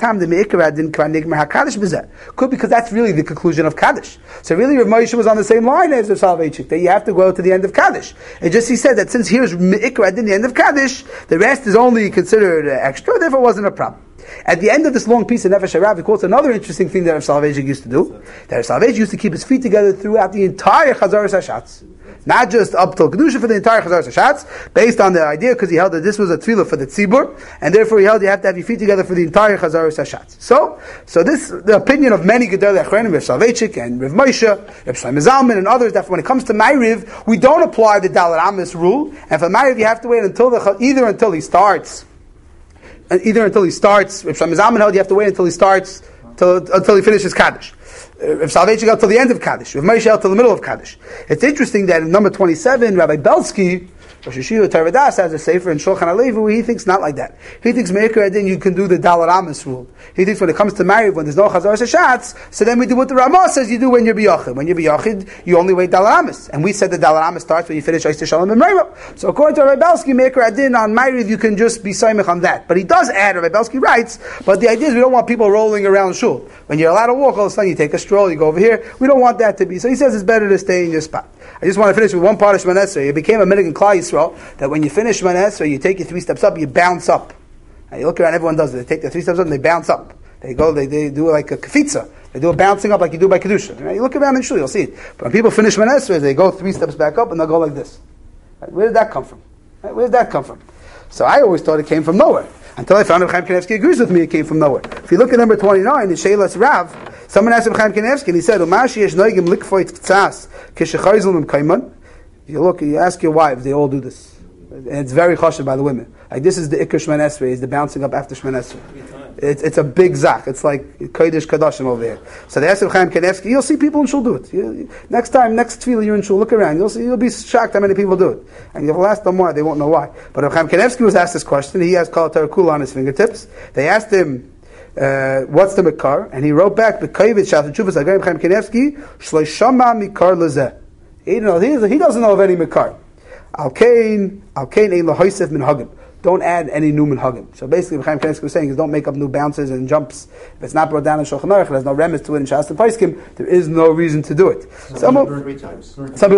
could because that's really the conclusion of Kaddish. So really Rav Moshe was on the same line as Rav Soloveitchik, that you have to go to the end of Kaddish. It just, he said that since here's Me'ikra in the end of Kaddish, the rest is only considered extra, therefore it wasn't a problem. At the end of this long piece of Nefesh HaRav, he quotes another interesting thing that Rav Soloveitchik used to do. That Rav Soloveitchik used to keep his feet together throughout the entire Chazaras Hashatz. Not just up till Kedusha, for the entire Chazaras Hashatz, based on the idea, because he held that this was a tefillah for the tzibur, and therefore he held you have to have your feet together for the entire Chazaras Hashatz. So this, the opinion of many Gedolei Achronim, Rav Soloveitchik and Rav Moshe, Rav Shlomo Zalman and others, that when it comes to Ma'ariv, we don't apply the Dalet Amos rule, and for Ma'ariv you have to wait until either until he starts, Rav Shlomo Zalman held you have to wait until he starts, until he finishes Kaddish. Rav Soloveitchik held till the end of Kaddish. Rav Moshe held till the middle of Kaddish. It's interesting that in number 27, Rabbi Belsky, Rosh Yeshiva Tarvadas, has a sefer in Shulchan Alevi where he thinks not like that. He thinks Me'ikra Adin you can do the Dalet Amos rule. He thinks when it comes to Ma'ariv, when there's no Chazaras Hashatz, so then we do what the Ramah says you do when you're B'yachid. When you're B'yachid, you only wait Dalet Amos. And we said the Dalet Amos starts when you finish Oisei Shalom and Me'irah. So according to Rabbi Belsky, Me'ikra Adin on Ma'ariv, you can just be Saimech on that. But he does add, Rabbi Belsky writes, but the idea is we don't want people rolling around shul. When you're allowed to walk, all of a sudden you take a stroll, you go over here. We don't want that to be. So he says it's better to stay in your spot. I just want to finish with one part of Shemona Esrei. It became a minhag in Klal Yisrael that when you finish Shemona Esrei, you take your 3 steps up, you bounce up. And you look around, everyone does it. They take their 3 steps up and they bounce up. They do like a kafitza. They do a bouncing up like you do by Kedusha. Right? You look around in shul, you'll see it. But when people finish Shemona Esrei, they go 3 steps back up and they'll go like this. Right? Where did that come from? Right? Where did that come from? So I always thought it came from nowhere. Until I found out Chaim Kanevsky agrees with me, it came from nowhere. If you look at number 29 in Sheilas Rav, someone asked him Chaim Kanevsky, and he said, "Umashi yesh noigim likfoit k'tzas k'shechayzul m'kayman." You ask your wives, they all do this. And it's very chashuv by the women. Like this is the Ikar Shemona Esrei, is the bouncing up after Shemona Esrei. It's a big zach. It's like Kodesh Kadashim over here. So they asked Chaim Kanevsky, you'll see people in shul do it. Next tefillah you're in shul, look around. You'll be shocked how many people do it. And you'll ask them why, they won't know why. But Chaim Kanevsky was asked this question. He has Kol Tarakula on his fingertips. They asked him, what's the Mikar? And he wrote back, B'kayvit Shat Chuvas Agayim Chaim Kanevsky, Shloishama Mikar Lezeh. He doesn't know of any Mikar. Al-Kain Ein Lahoisef Min Hagim. Don't add any new minhagim. So basically, what Chaim Kanevsky was saying is don't make up new bounces and jumps. If it's not brought down in Shulchan Aruch, there's no remez to it in Shas and Paiskim, there is no reason to do it. Some people do it 3 times.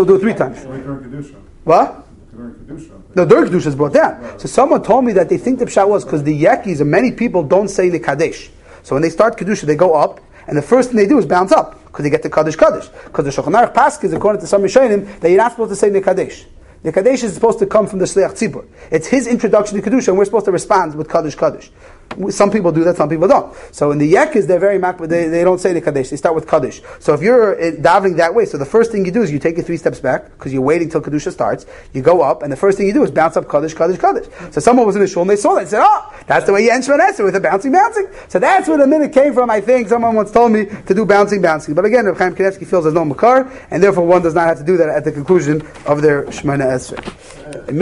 What? No, during Kedusha is brought down. So someone told me that they think the pshat was because the Yekis and many people don't say the Kadesh. So when they start Kedusha, they go up, and the first thing they do is bounce up, because they get the Kadesh. Because the Shulchan Aruch Paskins, according to some Rishonim, that you're not supposed to say the Kadesh. The Kaddish is supposed to come from the Shliach Tzibur. It's his introduction to Kedusha, and we're supposed to respond with Kaddish. Some people do that, some people don't. So in the Yekis, they're very makbid, they don't say the Kaddish, they start with Kaddish. So if you're davening that way, so the first thing you do is you take it 3 steps back, because you're waiting till Kedusha starts, you go up, and the first thing you do is bounce up Kaddish. So someone was in the shul, and they saw that, and said, oh, that's the way you end Shemona Esrei, with the bouncing. So that's where the minute came from, I think. Someone once told me to do bouncing. But again, Reb Chaim Kanevsky feels there's no makar, and therefore one does not have to do that at the conclusion of their Shemona Esrei.